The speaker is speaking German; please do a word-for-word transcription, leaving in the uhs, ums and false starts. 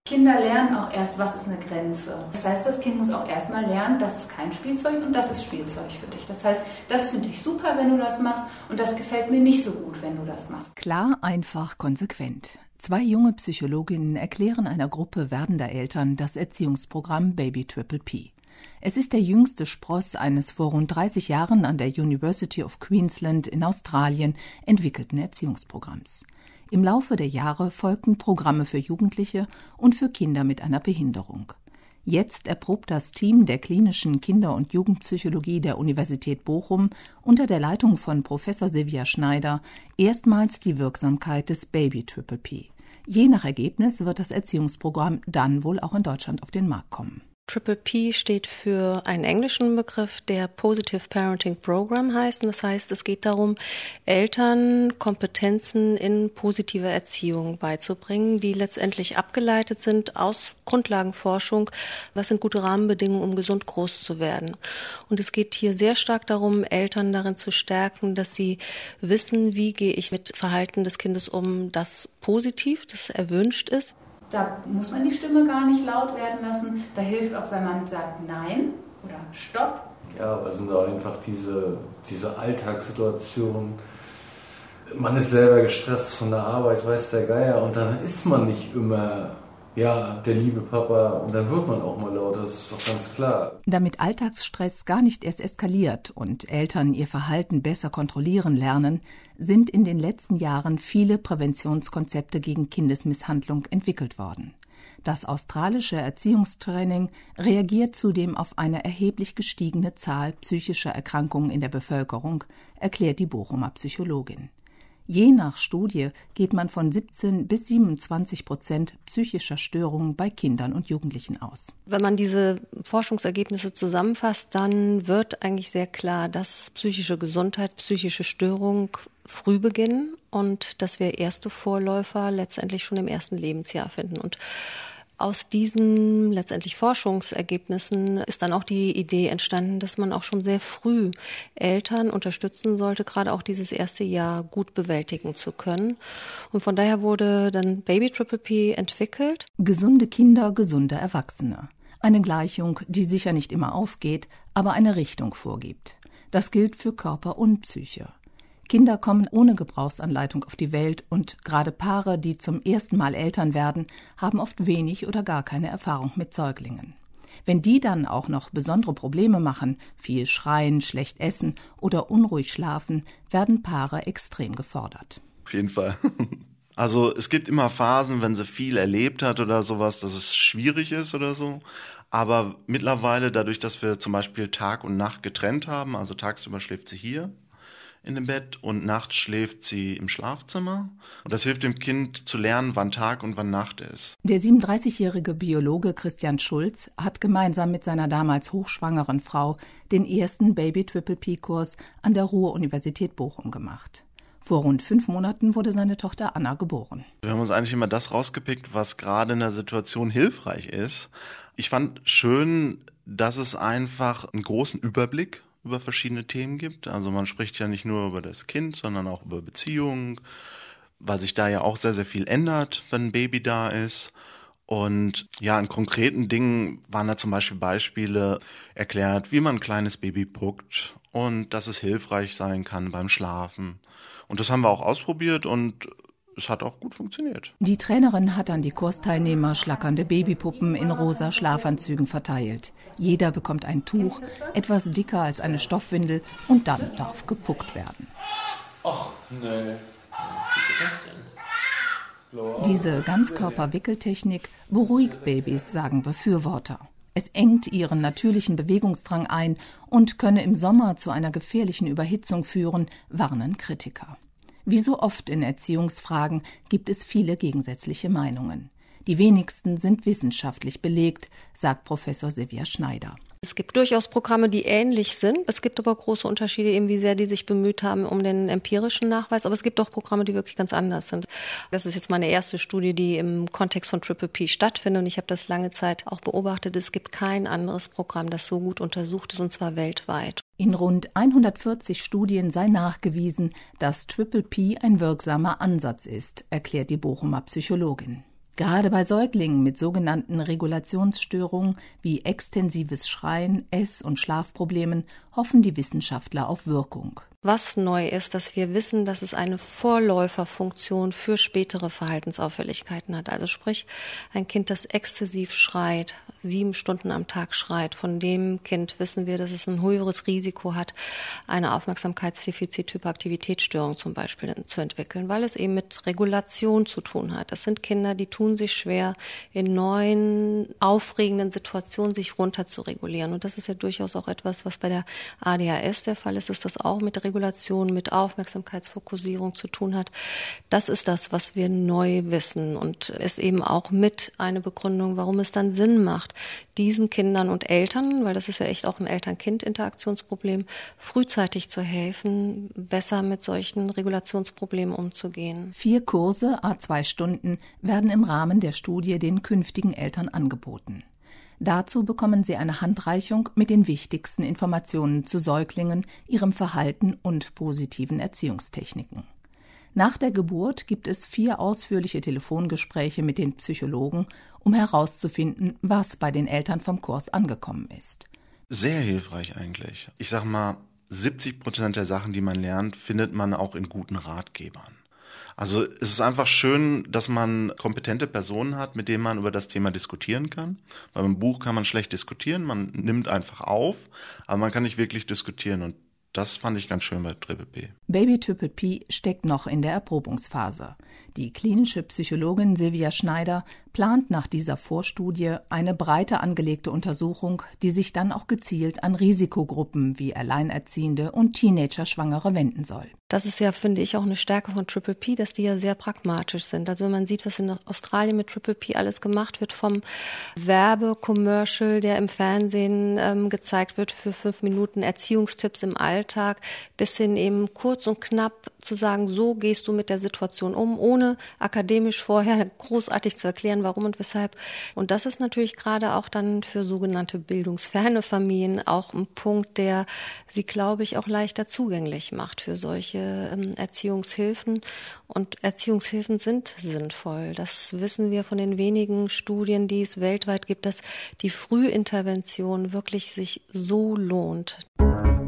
Kinder lernen auch erst, was ist eine Grenze. Das heißt, das Kind muss auch erstmal lernen, das ist kein Spielzeug und das ist Spielzeug für dich. Das heißt, das finde ich super, wenn du das machst und das gefällt mir nicht so gut, wenn du das machst. Klar, einfach, konsequent. Zwei junge Psychologinnen erklären einer Gruppe werdender Eltern das Erziehungsprogramm Baby Triple P. Es ist der jüngste Spross eines vor rund dreißig Jahren an der University of Queensland in Australien entwickelten Erziehungsprogramms. Im Laufe der Jahre folgten Programme für Jugendliche und für Kinder mit einer Behinderung. Jetzt erprobt das Team der klinischen Kinder- und Jugendpsychologie der Universität Bochum unter der Leitung von Professor Silvia Schneider erstmals die Wirksamkeit des Baby Triple P. Je nach Ergebnis wird das Erziehungsprogramm dann wohl auch in Deutschland auf den Markt kommen. Triple P steht für einen englischen Begriff, der Positive Parenting Program heißt. Das heißt, es geht darum, Eltern Kompetenzen in positive Erziehung beizubringen, die letztendlich abgeleitet sind aus Grundlagenforschung. Was sind gute Rahmenbedingungen, um gesund groß zu werden? Und es geht hier sehr stark darum, Eltern darin zu stärken, dass sie wissen, wie gehe ich mit Verhalten des Kindes um, das positiv, das erwünscht ist. Da muss man die Stimme gar nicht laut werden lassen. Da hilft auch, wenn man sagt Nein oder Stopp. Ja, also da einfach diese, diese Alltagssituation. Man ist selber gestresst von der Arbeit, weiß der Geier. Und dann ist man nicht immer, ja, der liebe Papa. Und dann wird man auch mal laut, das ist doch ganz klar. Damit Alltagsstress gar nicht erst eskaliert und Eltern ihr Verhalten besser kontrollieren lernen, sind in den letzten Jahren viele Präventionskonzepte gegen Kindesmisshandlung entwickelt worden. Das australische Erziehungstraining reagiert zudem auf eine erheblich gestiegene Zahl psychischer Erkrankungen in der Bevölkerung, erklärt die Bochumer Psychologin. Je nach Studie geht man von siebzehn bis siebenundzwanzig Prozent psychischer Störungen bei Kindern und Jugendlichen aus. Wenn man diese Forschungsergebnisse zusammenfasst, dann wird eigentlich sehr klar, dass psychische Gesundheit, psychische Störung früh beginnen und dass wir erste Vorläufer letztendlich schon im ersten Lebensjahr finden. Und aus diesen letztendlich Forschungsergebnissen ist dann auch die Idee entstanden, dass man auch schon sehr früh Eltern unterstützen sollte, gerade auch dieses erste Jahr gut bewältigen zu können. Und von daher wurde dann Baby Triple P entwickelt. Gesunde Kinder, gesunde Erwachsene. Eine Gleichung, die sicher nicht immer aufgeht, aber eine Richtung vorgibt. Das gilt für Körper und Psyche. Kinder kommen ohne Gebrauchsanleitung auf die Welt und gerade Paare, die zum ersten Mal Eltern werden, haben oft wenig oder gar keine Erfahrung mit Säuglingen. Wenn die dann auch noch besondere Probleme machen, viel schreien, schlecht essen oder unruhig schlafen, werden Paare extrem gefordert. Auf jeden Fall. Also es gibt immer Phasen, wenn sie viel erlebt hat oder sowas, dass es schwierig ist oder so. Aber mittlerweile, dadurch, dass wir zum Beispiel Tag und Nacht getrennt haben, also tagsüber schläft sie hier in dem Bett und nachts schläft sie im Schlafzimmer. Und das hilft dem Kind zu lernen, wann Tag und wann Nacht ist. Der siebenunddreißigjährige Biologe Christian Schulz hat gemeinsam mit seiner damals hochschwangeren Frau den ersten Baby Triple P-Kurs an der Ruhr-Universität Bochum gemacht. Vor rund fünf Monaten wurde seine Tochter Anna geboren. Wir haben uns eigentlich immer das rausgepickt, was gerade in der Situation hilfreich ist. Ich fand schön, dass es einfach einen großen Überblick über verschiedene Themen gibt. Also man spricht ja nicht nur über das Kind, sondern auch über Beziehungen, weil sich da ja auch sehr, sehr viel ändert, wenn ein Baby da ist. Und ja, in konkreten Dingen waren da zum Beispiel Beispiele erklärt, wie man ein kleines Baby puckt und dass es hilfreich sein kann beim Schlafen. Und das haben wir auch ausprobiert und es hat auch gut funktioniert. Die Trainerin hat an die Kursteilnehmer schlackernde Babypuppen in rosa Schlafanzügen verteilt. Jeder bekommt ein Tuch, etwas dicker als eine Stoffwindel, und dann darf gepuckt werden. Ach, nee. Diese Ganzkörper-Wickeltechnik beruhigt Babys, sagen Befürworter. Es engt ihren natürlichen Bewegungsdrang ein und könne im Sommer zu einer gefährlichen Überhitzung führen, warnen Kritiker. Wie so oft in Erziehungsfragen gibt es viele gegensätzliche Meinungen. Die wenigsten sind wissenschaftlich belegt, sagt Professor Silvia Schneider. Es gibt durchaus Programme, die ähnlich sind. Es gibt aber große Unterschiede, eben wie sehr die sich bemüht haben um den empirischen Nachweis. Aber es gibt auch Programme, die wirklich ganz anders sind. Das ist jetzt meine erste Studie, die im Kontext von Triple P stattfindet. Und ich habe das lange Zeit auch beobachtet. Es gibt kein anderes Programm, das so gut untersucht ist, und zwar weltweit. In rund hundertvierzig Studien sei nachgewiesen, dass Triple P ein wirksamer Ansatz ist, erklärt die Bochumer Psychologin. Gerade bei Säuglingen mit sogenannten Regulationsstörungen wie extensives Schreien, Ess- und Schlafproblemen hoffen die Wissenschaftler auf Wirkung. Was neu ist, dass wir wissen, dass es eine Vorläuferfunktion für spätere Verhaltensauffälligkeiten hat. Also sprich, ein Kind, das exzessiv schreit, sieben Stunden am Tag schreit, von dem Kind wissen wir, dass es ein höheres Risiko hat, eine Aufmerksamkeitsdefizit-Hyperaktivitätsstörung zum Beispiel zu entwickeln, weil es eben mit Regulation zu tun hat. Das sind Kinder, die tun sich schwer, in neuen, aufregenden Situationen sich runter zu regulieren. Und das ist ja durchaus auch etwas, was bei der A D H S der Fall ist, ist das auch mit Regulation, mit Aufmerksamkeitsfokussierung zu tun hat. Das ist das, was wir neu wissen und ist eben auch mit eine Begründung, warum es dann Sinn macht, diesen Kindern und Eltern, weil das ist ja echt auch ein Eltern-Kind-Interaktionsproblem, frühzeitig zu helfen, besser mit solchen Regulationsproblemen umzugehen. Vier Kurse, à zwei Stunden, werden im Rahmen der Studie den künftigen Eltern angeboten. Dazu bekommen sie eine Handreichung mit den wichtigsten Informationen zu Säuglingen, ihrem Verhalten und positiven Erziehungstechniken. Nach der Geburt gibt es vier ausführliche Telefongespräche mit den Psychologen, um herauszufinden, was bei den Eltern vom Kurs angekommen ist. Sehr hilfreich eigentlich. Ich sag mal, siebzig Prozent der Sachen, die man lernt, findet man auch in guten Ratgebern. Also es ist einfach schön, dass man kompetente Personen hat, mit denen man über das Thema diskutieren kann. Weil im Buch kann man schlecht diskutieren, man nimmt einfach auf, aber man kann nicht wirklich diskutieren und das fand ich ganz schön bei Triple P. Baby Triple P steckt noch in der Erprobungsphase. Die klinische Psychologin Silvia Schneider plant nach dieser Vorstudie eine breiter angelegte Untersuchung, die sich dann auch gezielt an Risikogruppen wie Alleinerziehende und Teenager-Schwangere wenden soll. Das ist ja, finde ich, auch eine Stärke von Triple P, dass die ja sehr pragmatisch sind. Also wenn man sieht, was in Australien mit Triple P alles gemacht wird, vom Werbe-Commercial, der im Fernsehen ähm, gezeigt wird für fünf Minuten Erziehungstipps im Alltag, bis hin eben kurz und knapp zu sagen, so gehst du mit der Situation um, ohne akademisch vorher großartig zu erklären, warum und weshalb. Und das ist natürlich gerade auch dann für sogenannte bildungsferne Familien auch ein Punkt, der sie, glaube ich, auch leichter zugänglich macht für solche ähm, Erziehungshilfen. Und Erziehungshilfen sind sinnvoll. Das wissen wir von den wenigen Studien, die es weltweit gibt, dass die Frühintervention wirklich sich so lohnt.